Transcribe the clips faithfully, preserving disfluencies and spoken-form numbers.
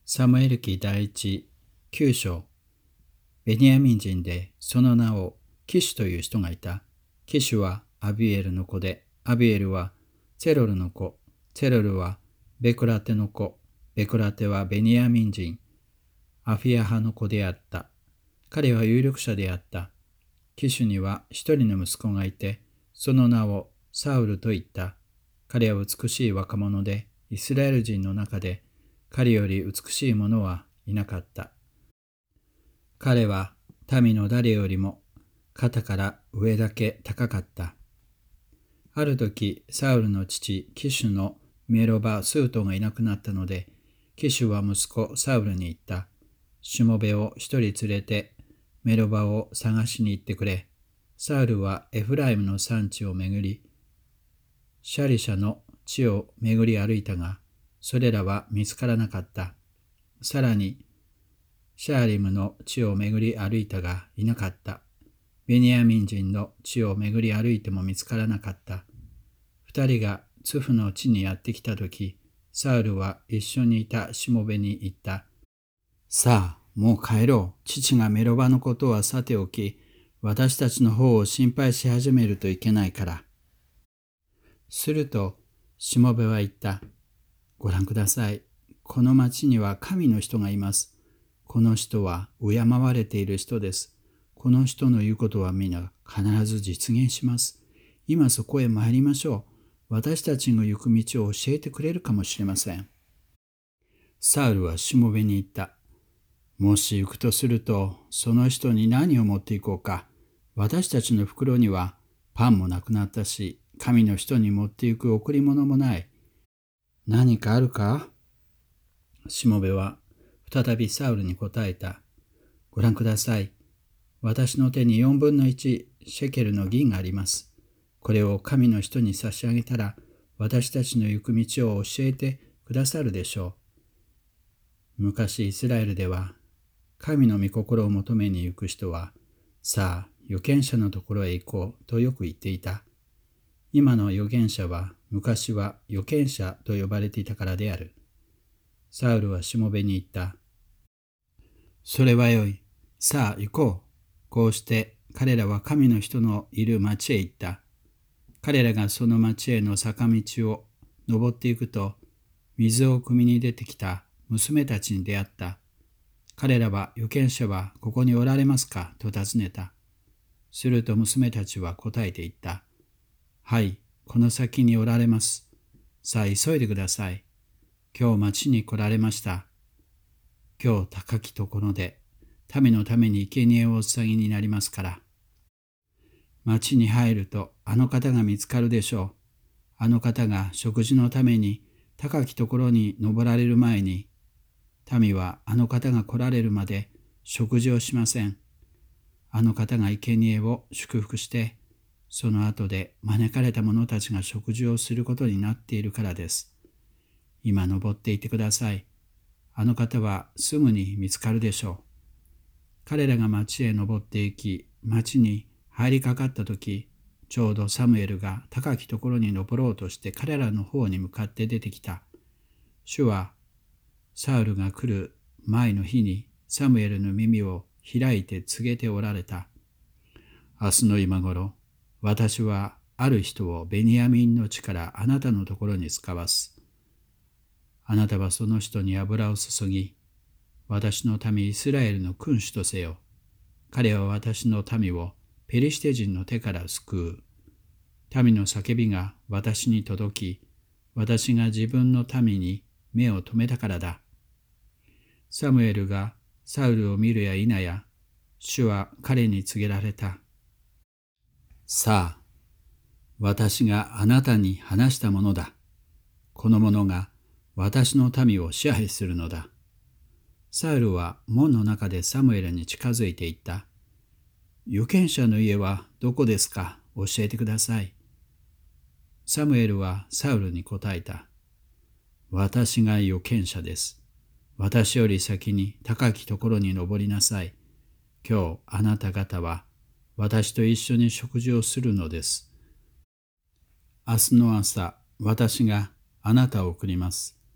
サムエル記第一きゅう章。ベニヤミン人でその名をキシュという人がいた。キシュはアビエルの子で、アビエルはツェロルの子、ツェロルはベクラテの子、ベクラテはベニヤミン人アフィア派の子であった。彼は有力者であった。キシュには一人の息子がいて、その名をサウルと言った。彼は美しい若者で、イスラエル人の中で彼より美しい者はいなかった。彼は民の誰よりも肩から上だけ高かった。ある時、サウルの父キシュのメロバスートがいなくなったので、キシュは息子サウルに言った。しもべを一人連れてメロバを探しに行ってくれ。サウルはエフライムの山地を巡り、シャリシャの地を巡り歩いたが、それらは見つからなかった。さらに、シャーリムの地を巡り歩いたがいなかった。ベニヤミン人の地を巡り歩いても見つからなかった。二人がツフの地にやってきたとき、サウルは一緒にいたしもべに言った。さあ、もう帰ろう。父がメロバのことはさておき、私たちの方を心配し始めるといけないから。すると、しもべは言った。ご覧ください。この町には神の人がいます。この人は敬われている人です。この人の言うことは皆必ず実現します。今そこへ参りましょう。私たちの行く道を教えてくれるかもしれません。サウルはしもべに言った。もし行くとすると、その人に何を持っていこうか。私たちの袋にはパンもなくなったし、神の人に持っていく贈り物もない。何かあるか？しもべは再びサウルに答えた。ご覧ください。私の手に四分の一シェケルの銀があります。これを神の人に差し上げたら、私たちの行く道を教えてくださるでしょう。昔イスラエルでは、神の御心を求めに行く人は、さあ、預言者のところへ行こうとよく言っていた。今の預言者は、昔は預言者と呼ばれていたからである。サウルはしもべに言った。それはよい。さあ行こう。こうして彼らは神の人のいる町へ行った。彼らがその町への坂道を登っていくと、水を汲みに出てきた娘たちに出会った。彼らは、預言者はここにおられますかと尋ねた。すると娘たちは答えて言った。はい、この先におられます。さあ急いでください。今日町に来られました。今日高きところで民のために生贄をお捧げになりますから。町に入るとあの方が見つかるでしょう。あの方が食事のために高きところに登られる前に、民はあの方が来られるまで食事をしません。あの方が生贄を祝福して、その後で招かれた者たちが食事をすることになっているからです。今登っていてください。あの方はすぐに見つかるでしょう。彼らが町へ登っていき、町に入りかかったとき、ちょうどサムエルが高きところに登ろうとして彼らの方に向かって出てきた。主はサウルが来る前の日にサムエルの耳を開いて告げておられた。明日の今頃、私はある人をベニヤミンの地からあなたのところに使わす。あなたはその人に油を注ぎ、私の民イスラエルの君主とせよ。彼は私の民をペリシテ人の手から救う。民の叫びが私に届き、私が自分の民に目を留めたからだ。サムエルがサウルを見るや否や、主は彼に告げられた。さあ、私があなたに話したものだ。この者が私の民を支配するのだ。サウルは門の中でサムエルに近づいていった。預言者の家はどこですか？教えてください。サムエルはサウルに答えた。私が預言者です。私より先に高きところに登りなさい。今日あなた方は私と一緒に食事をするのです。明日の朝、私があなたを送ります。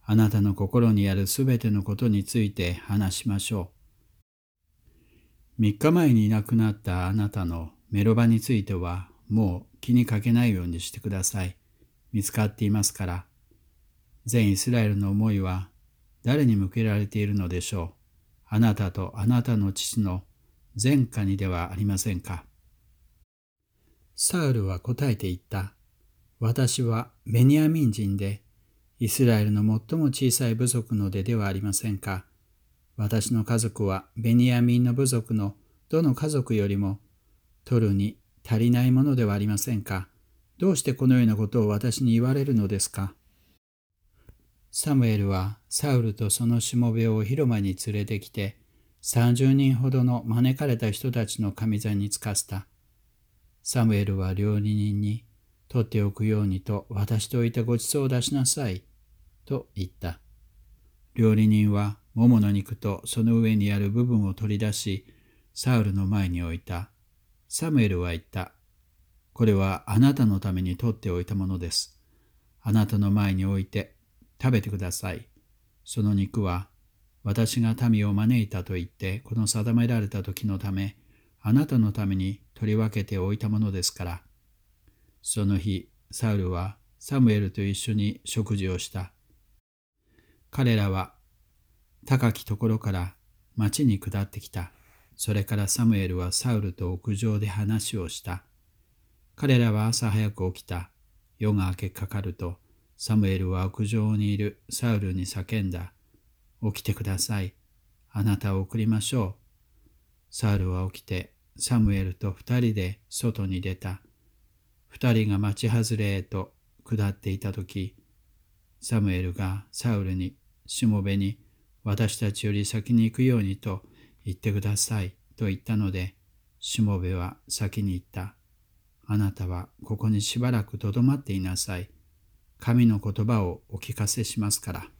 あなたの心にあるすべてのことについて話しましょう。みっかまえにいなくなったあなたのメロバについてはもう気にかけないようにしてください。見つかっていますから。全イスラエルの思いは誰に向けられているのでしょう。あなたとあなたの父の前科にではありませんか。サウルは答えて言った。私はベニヤミン人で、イスラエルの最も小さい部族の出ではありませんか。私の家族はベニヤミンの部族のどの家族よりも取るに足りないものではありませんか。どうしてこのようなことを私に言われるのですか。サムエルはサウルとそのしもべを広間に連れてきて、さんじゅうにんほどの招かれた人たちの上座につかせた。サムエルは料理人に、取っておくようにと私といたごちそうを出しなさい、と言った。料理人は桃の肉とその上にある部分を取り出し、サウルの前に置いた。サムエルは言った。これはあなたのために取っておいたものです。あなたの前に置いて食べてください。その肉は私が民を招いたと言ってこの定められた時のため、あなたのために取り分けておいたものですから。その日、サウルはサムエルと一緒に食事をした。彼らは高きところから町に下ってきた。それからサムエルはサウルと屋上で話をした。彼らは朝早く起きた。夜が明けかかると、サムエルは屋上にいるサウルに叫んだ。起きてください。あなたを送りましょう。サウルは起きて、サムエルと二人で外に出た。二人が町外れへと下っていたとき、サムエルがサウルに、しもべに、私たちより先に行くようにと言ってくださいと言ったので、しもべは先に言った。あなたはここにしばらくとどまっていなさい。神の言葉をお聞かせしますから。